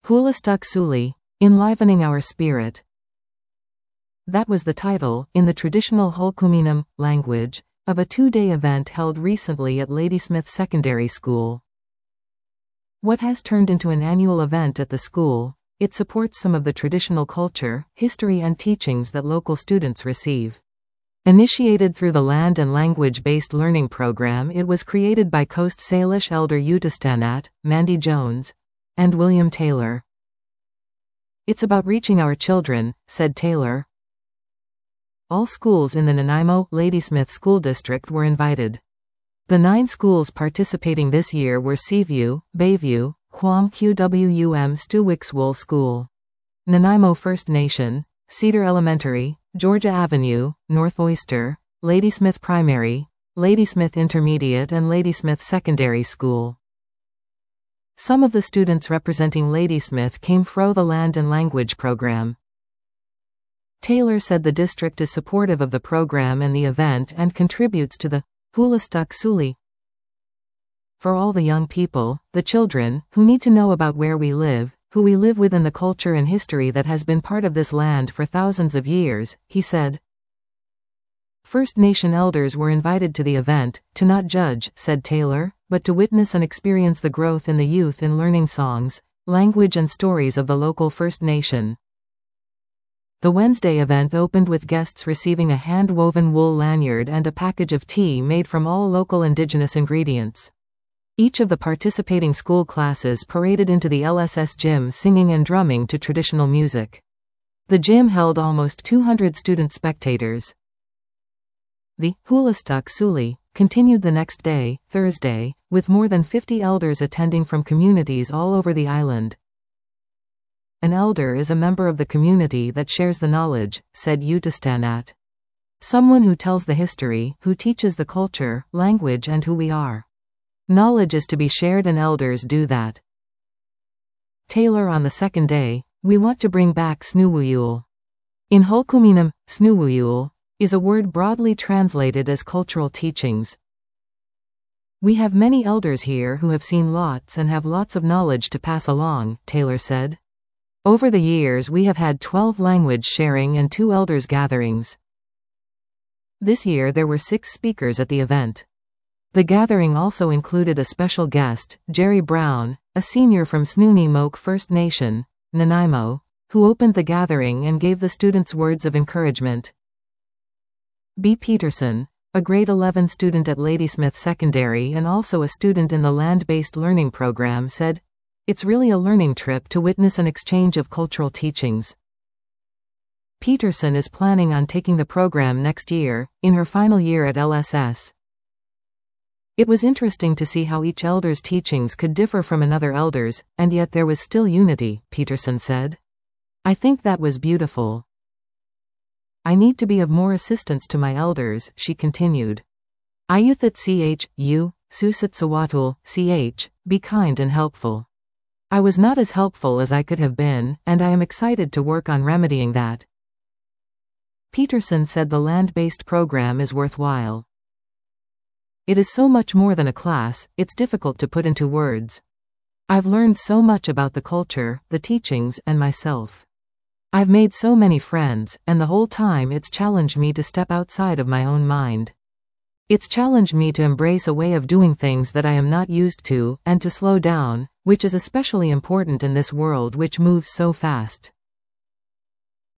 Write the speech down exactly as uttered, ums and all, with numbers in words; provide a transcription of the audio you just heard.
Hulastuk Suli, Enlivening Our Spirit. That was the title, in the traditional Hulkuminam language, of a two-day event held recently at Ladysmith Secondary School. What has turned into an annual event at the school, it supports some of the traditional culture, history and teachings that local students receive. Initiated through the Land and Language-Based Learning Program, it was created by Coast Salish Elder Uttastanat, Mandy Jones, and William Taylor. It's about reaching our children, said Taylor. All schools in the Nanaimo, Ladysmith School District were invited. The nine schools participating this year were Seaview, Bayview, Quam Q W M Stewickswool School, Nanaimo First Nation, Cedar Elementary, Georgia Avenue, North Oyster, Ladysmith Primary, Ladysmith Intermediate and Ladysmith Secondary School. Some of the students representing Ladysmith came from the Land and Language Program. Taylor said the district is supportive of the program and the event and contributes to the Hulastuk Suli. For all the young people, the children, who need to know about where we live, who we live within the culture and history that has been part of this land for thousands of years, he said. First Nation elders were invited to the event, to not judge, said Taylor, but to witness and experience the growth in the youth in learning songs, language and stories of the local First Nation. The Wednesday event opened with guests receiving a hand-woven wool lanyard and a package of tea made from all local indigenous ingredients. Each of the participating school classes paraded into the L S S gym singing and drumming to traditional music. The gym held almost two hundred student spectators. The Hulastuk Suli continued the next day, Thursday, with more than fifty elders attending from communities all over the island. An elder is a member of the community that shares the knowledge, said Uttastanat. Someone who tells the history, who teaches the culture, language and who we are. Knowledge is to be shared and elders do that. Taylor on the second day, we want to bring back Snúwuyool. In Hulkuminam, Snúwuyool is a word broadly translated as cultural teachings. We have many elders here who have seen lots and have lots of knowledge to pass along, Taylor said. Over the years we have had twelve language sharing and two elders gatherings. This year there were six speakers at the event. The gathering also included a special guest, Jerry Brown, a senior from Snuneymuxw First Nation, Nanaimo, who opened the gathering and gave the students words of encouragement. B. Peterson, a grade eleven student at Ladysmith Secondary and also a student in the Land-Based Learning Program, said, "It's really a learning trip to witness an exchange of cultural teachings." Peterson is planning on taking the program next year, in her final year at L S S. It was interesting to see how each elder's teachings could differ from another elder's, and yet there was still unity, Peterson said. I think that was beautiful. I need to be of more assistance to my elders, she continued. Ayuthat ch, you, susat sawatul, ch, be kind and helpful. I was not as helpful as I could have been, and I am excited to work on remedying that. Peterson said the land-based program is worthwhile. It is so much more than a class, it's difficult to put into words. I've learned so much about the culture, the teachings, and myself. I've made so many friends, and the whole time it's challenged me to step outside of my own mind. It's challenged me to embrace a way of doing things that I am not used to, and to slow down, which is especially important in this world which moves so fast.